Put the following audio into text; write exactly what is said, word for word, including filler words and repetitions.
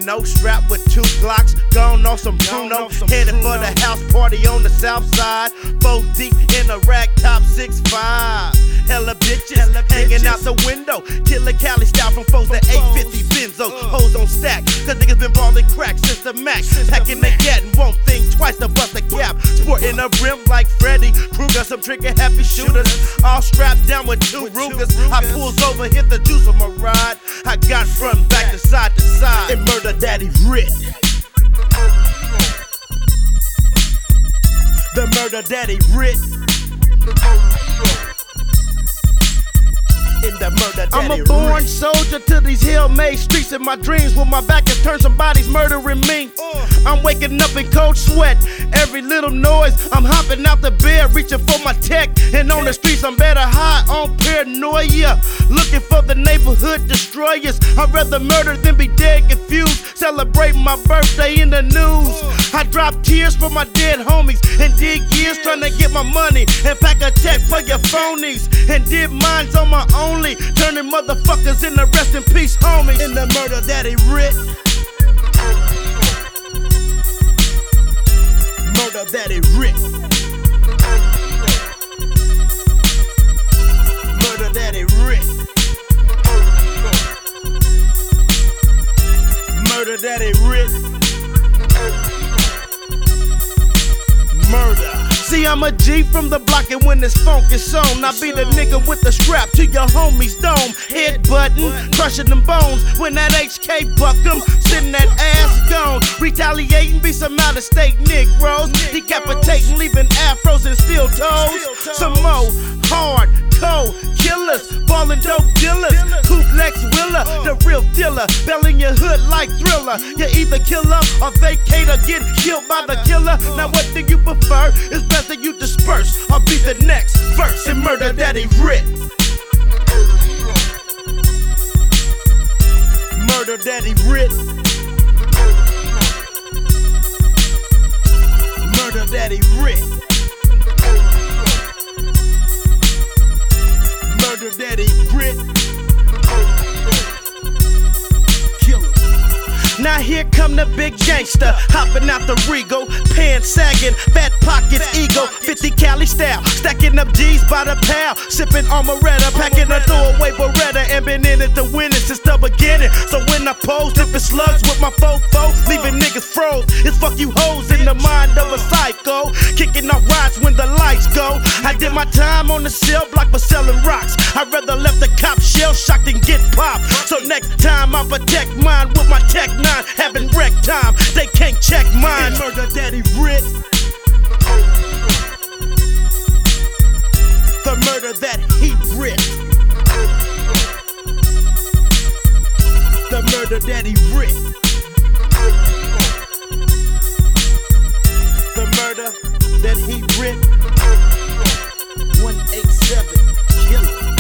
know, strapped with two Glocks, gone on some Bruno, headed for the house party on the south side. Four deep in a rag top six five. Hella bitches, Hella hanging bitches. Out the window. Killer Cali style from foes to eight fifty Benzo. Uh. Hoes on stack, cause niggas been ballin' crack since the Mac. Since Packing the, the gat and won't think twice to bust a cap. Sporting a brim like Freddy Krueger, some trigger happy shooters. All strapped down with two Rugers. I pulls over, hit the juice of my ride. I got front, back to side to side. And murder daddy Rit. The murder daddy Rit. In the murder daddy I'm a born Rit. Soldier to these hill-made streets. In my dreams with my back and turn, somebody's murdering me. uh. I'm waking up in cold sweat. Every little noise, I'm hopping out the bed, reaching for my tech. And on the streets, I'm better high on paranoia, looking for the neighborhood destroyers. I'd rather murder than be dead confused. Celebrating my birthday in the news. I drop tears for my dead homies and dig years trying to get my money and pack a check for your phonies. And did mines on my only, turning motherfuckers into rest in peace homies. In the murder daddy Rit. Murder daddy Rit. Murder daddy Rit. Murder daddy Rit. Murder. See, I'm a G from the block, and when this funk is on, I be the nigga with the strap to your homie's dome. Head button, crushing them bones. When that H K buck 'em, sitting that ass gone. Retaliating, be some out of state Negroes. Decapitating, leaving afros and steel toes. Some more hard cold killers, ballin' dope dealers. Coupe Lex Willer, the real dealer. Bell in your hood like Thriller. You either kill up or vacate or get killed by the killer. Now what do you prefer? It's best that you disperse. I'll be the next verse and murder daddy Rit. Murder daddy Rit. Murder daddy Rit. Murder daddy Rit. Killer. Now here come the big gangster, hopping out the Regal, pants sagging, fat pockets, ego, fifty Cali style, stacking up G's by the pound, sipping Amaretta, packing a throwaway Beretta, and been in it to win it since the beginning. So when I pose, dipping slugs with my fofo, leaving niggas froze. It's fuck you hoes in the mind of a psycho, kicking off rides when the lights go. I did my time on the cell block for selling rocks. I'd rather left the cop shell shocked and get popped. So next time I protect mine with my tech nine, having wreck time. They can't check mine. And murder daddy Rit. The murder that he Rit. The murder daddy Rit. The murder that he Rit. one eight seven Killer.